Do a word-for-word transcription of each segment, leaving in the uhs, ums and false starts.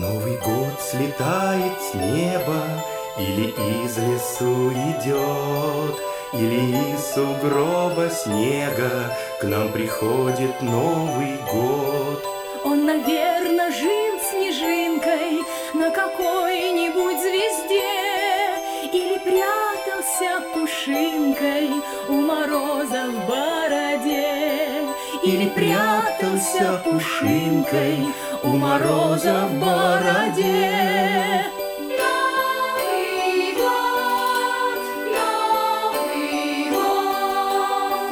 Новый год слетает с неба, или из лесу идет, или из сугроба снега к нам приходит Новый год. Он, наверно, жил снежинкой на какой-нибудь звезде, или прятался пушинкой у мороза в бороде, Или прятался пушинкой у мороза в бороде. Новый год, Новый год.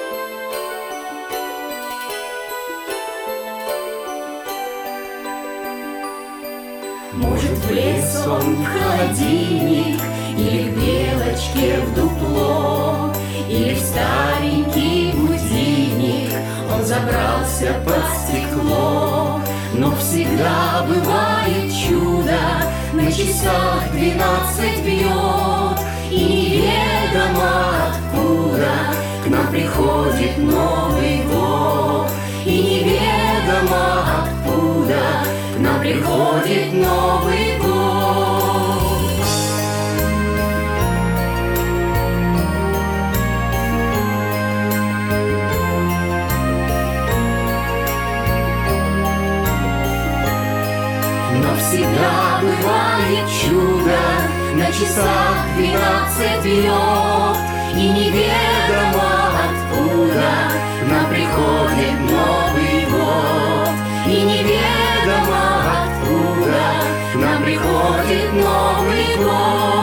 Может, в лес он в холодильник, или к белочке в дупло, или в старенький будильник он забрался под стекло. Но всегда бывает чудо, на часах двенадцать бьет, и неведомо откуда к нам приходит Новый год. И неведомо откуда к нам приходит Новый год. Но всегда бывает чудо, на часах двенадцать бьет, и неведомо откуда к нам приходит Новый год. И неведомо откуда к нам приходит Новый год.